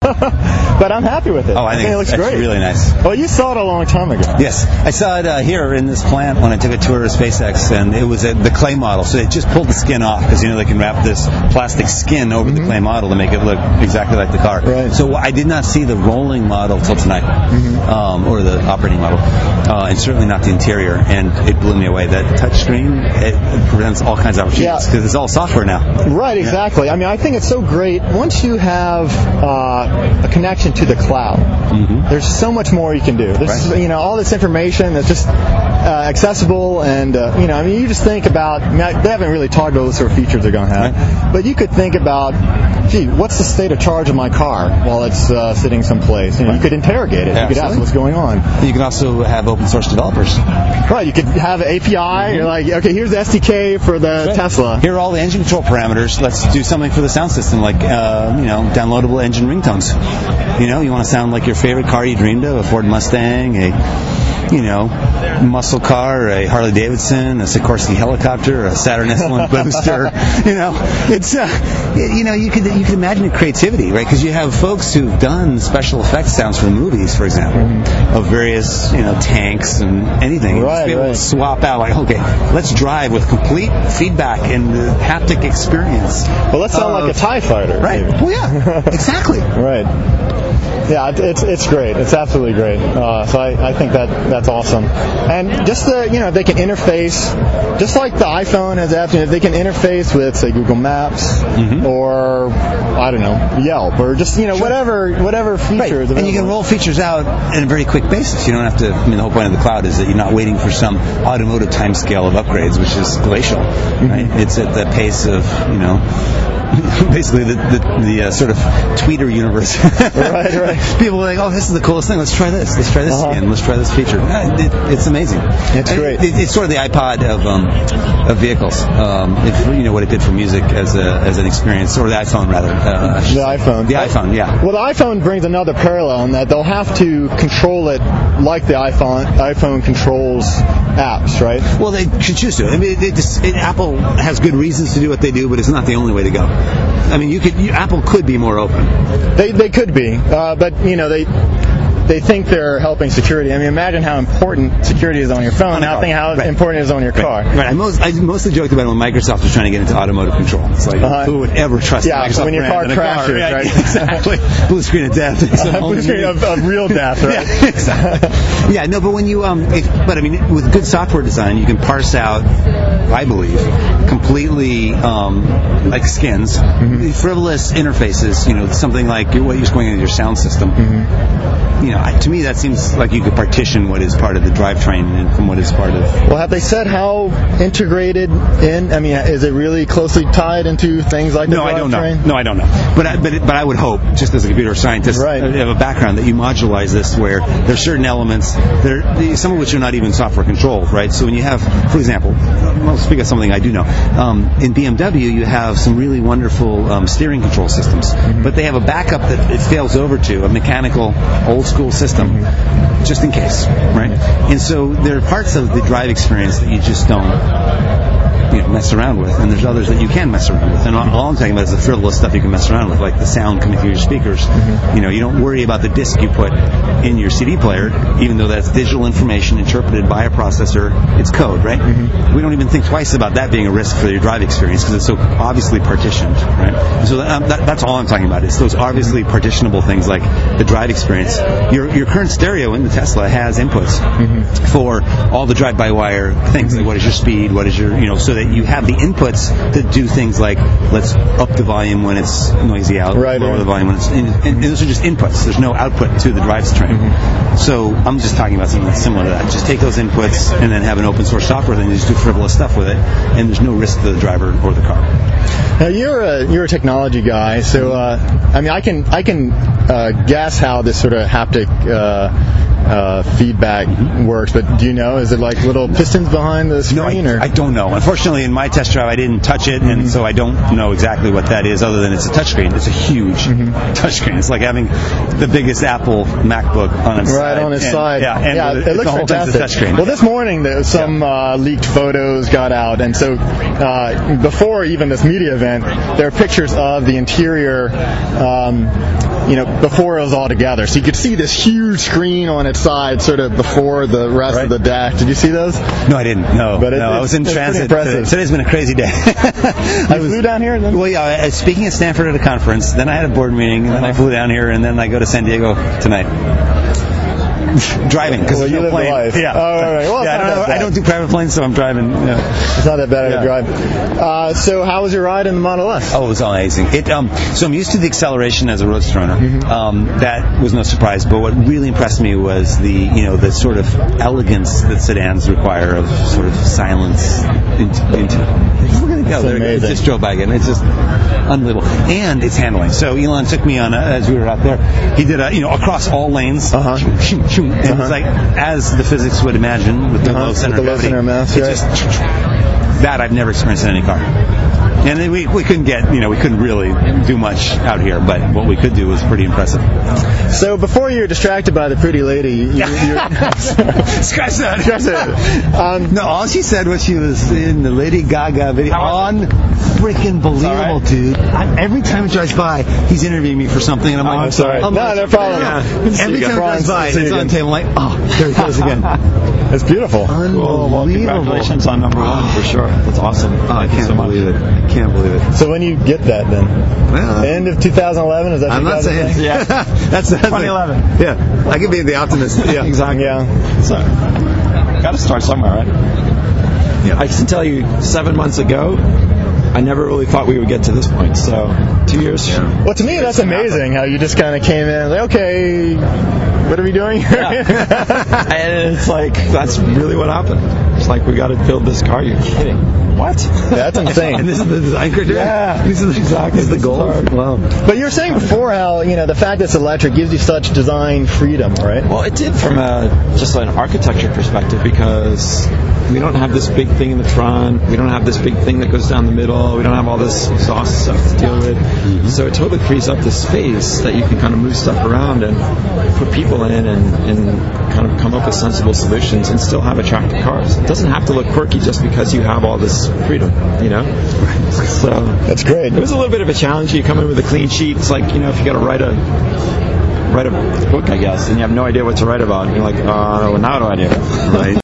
but I'm happy with it. Oh, I think it looks great. It's really nice. Well, you saw it a long time ago. Yes, I saw it here in this plant when I took a tour of SpaceX, and it was the clay model. So they just pulled the skin off because they can wrap this plastic skin over the clay model to make it look exactly like the car. Right. So I did not see the rolling model till tonight, or the operating model, and certainly not the interior. And it blew me away. That touchscreen, it presents all kinds of opportunities because it's all software now. Right, exactly. Yeah. I mean, I think it's so great once you have a connection to the cloud. There's so much more you can do. There's all this information that's just accessible, and I mean, you just think about. I mean, they haven't really talked about what sort of features they're going to have, but you could think about, gee, what's the state of charge of my car while it's sitting someplace? You could interrogate it. You could ask what's going on. You can also have open source developers. Right. You could have an API. You're like, okay, here's the SDK for the Tesla. Here are all the engine control parameters. Let's do something for the sound system, like downloadable engine ringtones. You want to sound like your favorite car you dreamed of, a Ford Mustang, a muscle car, a Harley Davidson, a Sikorsky helicopter, a Saturn S1 booster. It's you could imagine the creativity, right? Because you have folks who've done special effects sounds for movies, for example, of various tanks and anything. Right, be able to swap out, like, okay, let's drive with complete feedback and the haptic experience. Well, let's sound like a TIE fighter. Right. Maybe. Well, yeah, exactly. Right. Yeah, it's great. It's absolutely great. So I think that's awesome. And just they can interface, just like the iPhone has apps. If they can interface with, say, Google Maps or I don't know, Yelp or just whatever features. Right. And you can roll features out on a very quick basis. You don't have to. I mean, the whole point of the cloud is that you're not waiting for some automotive timescale of upgrades, which is glacial. Right? It's at the pace of basically the sort of tweeter universe. right. People are like, oh, this is the coolest thing. Let's try this. Let's try this again. Let's try this feature. It's amazing. It's great. It's sort of the iPod of vehicles. If what it did for music as an experience, or the iPhone rather. The iPhone. The iPhone, yeah. Well, the iPhone brings another parallel in that they'll have to control it like the iPhone controls apps, right? Well, they should choose to. I mean, Apple has good reasons to do what they do, but it's not the only way to go. I mean, Apple could be more open. They could be, but they think they're helping security. I mean, imagine how important security is on your phone. Now think how important it is on your car. Right. I mostly joked about it when Microsoft was trying to get into automotive control. It's like, who would ever trust Microsoft when your car crashes, right? Exactly. Blue screen of death. Blue screen of real death, right? Yeah, exactly. Yeah, no, but when you, but I mean, with good software design, you can parse out, I believe, completely, like skins, frivolous interfaces, something like what you're going into your sound system. To me, that seems like you could partition what is part of the drivetrain from what is part of. Well, have they said how integrated in? I mean, is it really closely tied into things like the drivetrain? No, I don't know. But I would hope, just as a computer scientist, I have a background, that you modularize this where there's certain elements, some of which are not even software controlled, right? So when you have, for example, I'll speak of something I do know. In BMW, you have some really wonderful steering control systems, but they have a backup that it fails over to, a mechanical old school system, just in case, right? And so there are parts of the drive experience that you just don't mess around with, and there's others that you can mess around with. And all I'm talking about is the frivolous stuff you can mess around with, like the sound coming through your speakers. You don't worry about the disc you put in your CD player, even though that's digital information interpreted by a processor. It's code, right? We don't even think twice about that being a risk for your drive experience because it's so obviously partitioned, right? So that's all I'm talking about. It's those obviously partitionable things like the drive experience. Your current stereo in the Tesla has inputs for all the drive-by-wire things, like what is your speed, what is your, so that you have the inputs to do things like let's up the volume when it's noisy out, lower the volume when it's and those are just inputs. There's no output to the drivetrain. So I'm just talking about something that's similar to that. Just take those inputs and then have an open source software thing and just do frivolous stuff with it, and there's no risk to the driver or the car. Now you're a technology guy, so I mean I can guess how this sort of haptic feedback works, but do you know? Is it like little pistons behind the screen? No, I don't know. Unfortunately, in my test drive, I didn't touch it, and so I don't know exactly what that is, other than it's a touchscreen. It's a huge touchscreen. It's like having the biggest Apple MacBook on its side. Right on its side. Yeah, it looks fantastic. Well, this morning, some leaked photos got out, and so before even this media event, there are pictures of the interior before it was all together. So you could see this huge screen on its side sort of before the rest of the deck. Did you see those? No, I didn't. No, I was in transit. Today's been a crazy day. I flew down here? Well, yeah, I was speaking at Stanford at a conference, then I had a board meeting, and then I flew down here, and then I go to San Diego tonight. Driving, because you live the life. Yeah. Oh, all right. Well, I don't do private planes, so I'm driving. It's not that bad of a drive. So how was your ride in the Model S? Oh, it was amazing. So I'm used to the acceleration as a roadster owner. That was no surprise. But what really impressed me was the sort of elegance that sedans require of sort of silence into we're going to go. It just drove by again. It's just unbelievable. And it's handling. So Elon took me on, as we were out there, he did across all lanes. And it's like, as the physics would imagine, with the low center of mass, that I've never experienced in any car. And we couldn't we couldn't really do much out here, but what we could do was pretty impressive. So before you were distracted by the pretty lady, scratch that. No, all she said was she was in the Lady Gaga video. Freaking believable, dude. Every time he drives by, he's interviewing me for something, and I'm like, I'm sorry. No problem. Yeah. Every time he drives by, it's on the table. I'm like, there he goes again. It's beautiful. Unbelievable. Well, congratulations on number one for sure. That's awesome. I can't believe it. I can't believe it. So when you get that, then end of 2011, is that? I'm not saying. Yeah, that's 2011. Yeah, I could be the optimist. Yeah, exactly. Yeah. So, got to start somewhere, right? Yeah. I can tell you, 7 months ago, I never really thought we would get to this point. So 2 years. Yeah. Well, to me, that's amazing how you just kind of came in like, okay, what are we doing here? And it's like, that's really what happened. It's like, we got to build this car. You're kidding. What? That's insane. And this is the design criteria? Yeah. This is exactly the goal. Wow. But you were saying before how, the fact that it's electric gives you such design freedom, right? Well, it did from just an architecture perspective, because we don't have this big thing in the front. We don't have this big thing that goes down the middle. We don't have all this exhaust stuff to deal with. Mm-hmm. So it totally frees up the space that you can kind of move stuff around and put people in and kind of come up with sensible solutions and still have attractive cars. It doesn't have to look quirky just because you have all this freedom, So that's great. It was a little bit of a challenge. You come in with a clean sheet. It's like, if you got to write a book, I guess, and you have no idea what to write about. You're like, now what do I do? Right.